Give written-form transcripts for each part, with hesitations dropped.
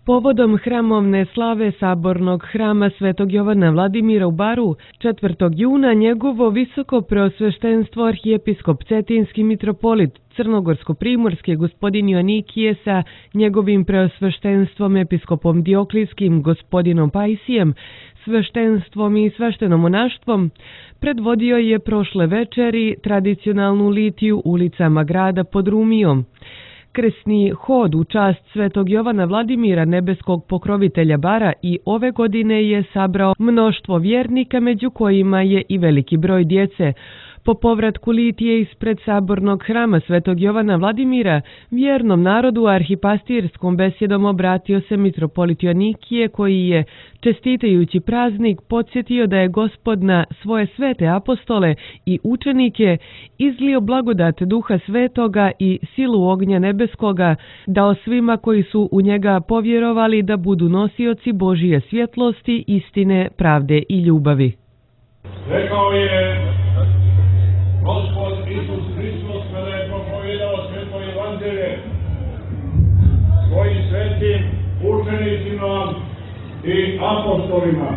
Povodom hramovne slave Sabornog hrama Svetog Jovana Vladimira u Baru, 4. juna njegovo visoko preosveštenstvo arhijepiskop Cetinski mitropolit Crnogorsko-primorski gospodin Joanikije sa njegovim preosveštenstvom episkopom Dioklijskim gospodinom Pajsijem, sveštenstvom i sveštenomonaštvom, predvodio je prošle večeri tradicionalnu litiju ulicama grada pod Rumijom. Krsni hod u čast Svetog Jovana Vladimira, nebeskog pokrovitelja Bara, i ove godine je sabrao mnoštvo vjernika, među kojima je i veliki broj djece. Po povratku litije ispred Sabornog hrama Svetog Jovana Vladimira, vjernom narodu arhipastirskom besjedom obratio se mitropolit Joanikije, koji je, čestitajući praznik, podsjetio da je Gospod na svoje svete apostole i učenike izlio blagodat Duha Svetoga i silu ognja nebeskoga, dao svima koji su u njega povjerovali da budu nosioci Božije svjetlosti, istine, pravde i ljubavi. Rekao je Gospod Isus Hristos kada je propovijedao sveto evanđelje svojim svetim učenicima i apostolima.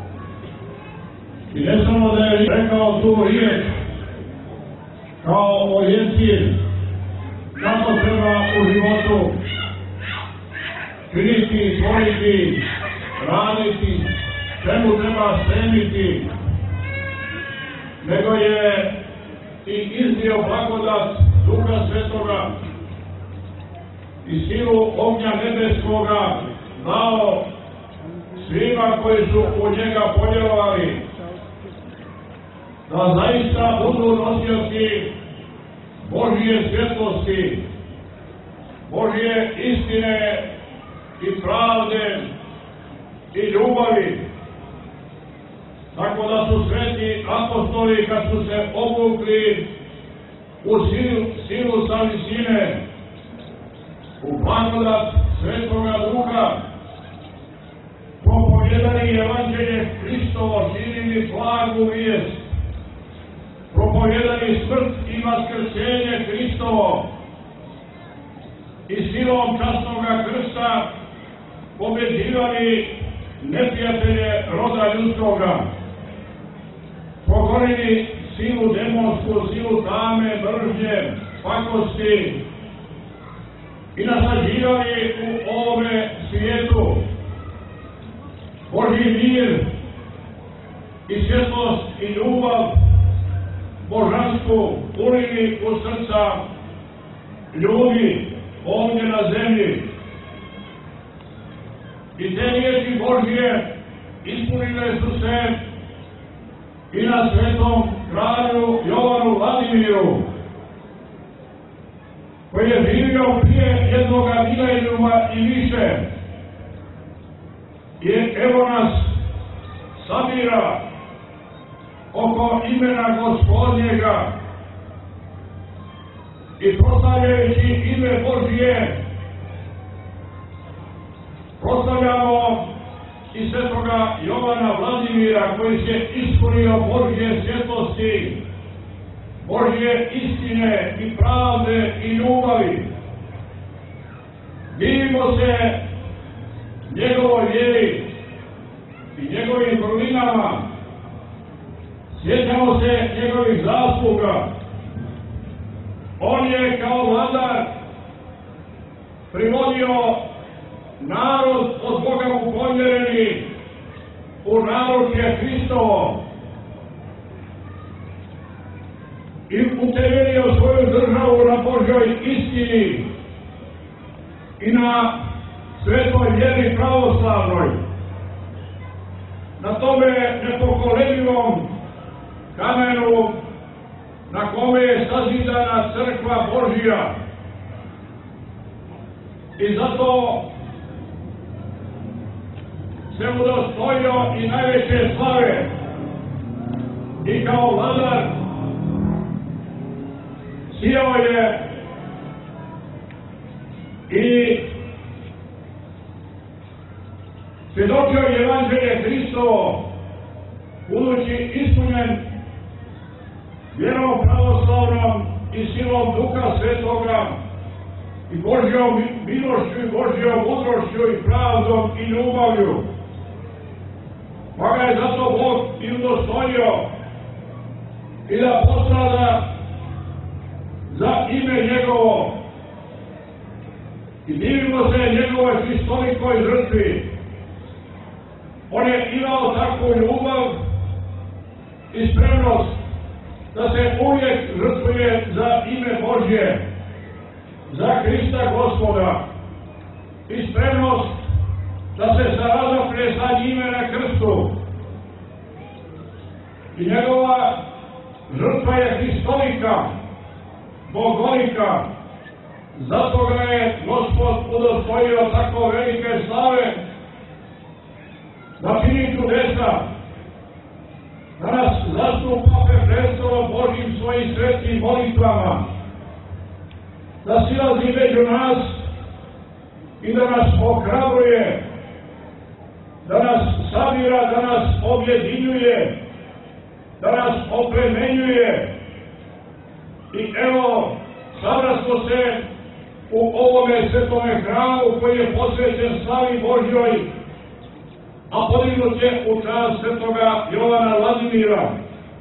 I ne samo da je rekao tu riječ kao orijentir kako treba u životu činiti, stvoriti, raditi, čemu treba stremiti, nego je i iznio blagodat Duha Svetoga i silu ognja nebeskoga dao svima koji su u njega povjerovali, da zaista budu nosioci Božije svjetlosti, Božije istine i pravde i ljubavi. Tako da su sveti apostoli, kad su se obukli u silu sa visine, u blagodat Svetoga Duha, propovijedali evanđelje Hristovo, širili blagu vijest, propovijedali smrt i vaskrsenje Hristovo i silom časnoga krsta pobeđivali neprijatelje roda ljudskoga, pokorili silu demonsku, silu tame, mržnje, pakosti i nasađivali u ovome svijetu Božji mir i svjetlost i ljubav božansku ulili u srca ljudi ovdje na zemlji. I te riječi Božje ispunile su se i na svetom kralju Jovanu Vladimiru, koji je živio prije jednoga milenijuma i više. I evo nas sabira oko imena Gospodnjega i proslavljajući ime Božje proslavljamo i svetoga Jovana Vladimira, koji se ispunio Božje svjetlosti, Božje istine i pravde i ljubavi. Divimo se njegovoj vjeri i njegovim vrlinama, sjećamo se njegovih zasluga. On je kao vladar privodio narod od Boga mu povjereni u naručje Hristovo i utemeljio svoju državu na Božjoj istini i na svetoj vjeri pravoslavnoj, na tome nepokoljevivom kamenu na kome je sazidana crkva Božja. I zato se udostojio i najveće slave i kao vladar sijao je i svjedočio evanđelje Hristovo, budući ispunjen vjerom pravoslavnom i silom Duha Svetoga i Božjom milošću i Božjom mudrošću i pravdom i ljubavlju. Pa ga je zato Bog i udostojio i da postrada za ime njegovo. I divimo se njegove Hristolikoj žrtvi. On je imao takvu ljubav i spremnost da se uvijek žrtvuje za ime Božje, za Hrista Gospoda, i spremnost da se sarazapne sa njime na krstu. I njegova žrtva je Hristolika, bogolika, zato ga je Gospod udostojio tako velike slave da čini čudesa, da nas zastupa pred prestolom Božjim svojim svetim molitvama, da silazi među nas i da nas ohrabruje, da nas sabira, da nas objedinjuje, da nas oplemenjuje. I evo, sada smo se u ovome svetome hramu koji je posvećen slavi Božjoj, a podignut je u čast svetoga Jovana Vladimira.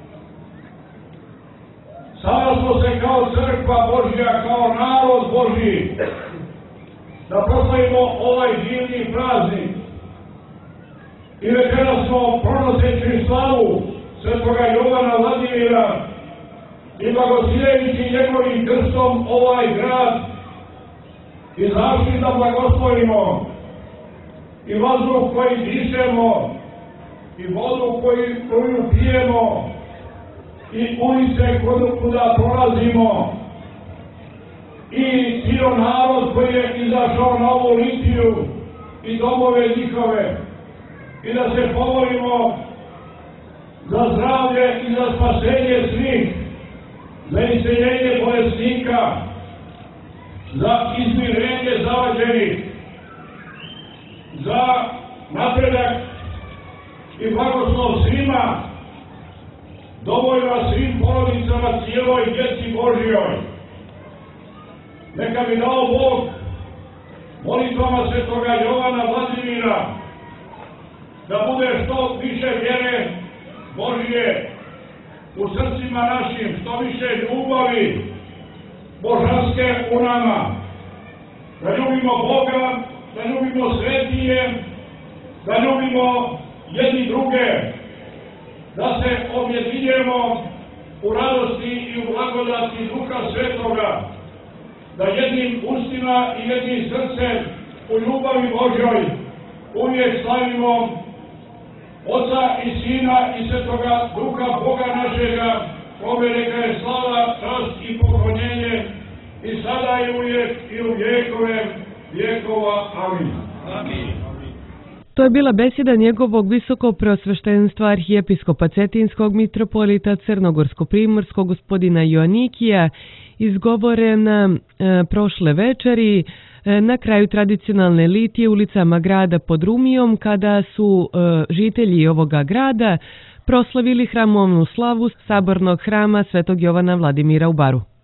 Sada smo se kao crkva Božja, kao narod Božji, da proslavimo ovaj divni praznik. I večeras smo, pronoseći slavu svetoga Jovana Vladimira i blagosiljevići njegovim krstom ovaj grad, izašli da blagoslovimo i vazduh koji dišemo, i vodu koju pijemo, i ulice kuda prolazimo, i cijel narod koji je izašao na ovu litiju i domove njihove, i da se pomolimo za zdravlje i za spasenje svih, za iseljenje bolesnika, za izmirenje zavađenih, za napredak i blagoslov svima, dovoljno svim porodicama, cijeloj djeci Božjoj. Neka bi dao Bog molitvama svetoga Jovana Vladimira da bude što više vjere Božje u srcima našim, što više ljubavi božanske u nama, da ljubimo Boga, da ljubimo svetije, da ljubimo jedni druge, da se objedinjemo u radosti i u blagodati Duha Svetoga, da jednim ustima i jednim srcem u ljubavi Božjoj uvijek slavimo Oca i Sina i Svetoga Duha Boga našega, kome neka je slava, čast i poklonjenje i sada i uvijek i u vjekove vjekova. Amin. Amin. To je bila besjeda njegovog visokopreosveštenstva arhijepiskopa Cetinskog mitropolita Crnogorsko-primorskog gospodina Joanikija, izgovorena prošle večeri na kraju tradicionalne litije ulicama grada pod Rumijom, kada su žitelji ovoga grada proslavili hramovnu slavu sabornog hrama Svetog Jovana Vladimira u Baru.